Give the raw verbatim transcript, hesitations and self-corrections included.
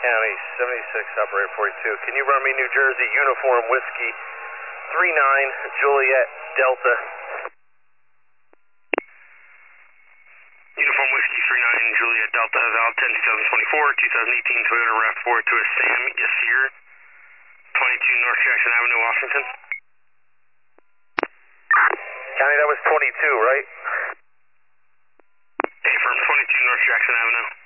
County, seventy-six, operator forty-two. Can you run me New Jersey Uniform Whiskey three nine Juliet Delta? Uniform Whiskey three nine Juliet Delta, valid ten twenty twenty-four, twenty eighteen Toyota RAV four to a Sam Yassir, twenty-two North Jackson Avenue, Washington. County, that was twenty-two, right? Affirm, twenty-two North Jackson Avenue.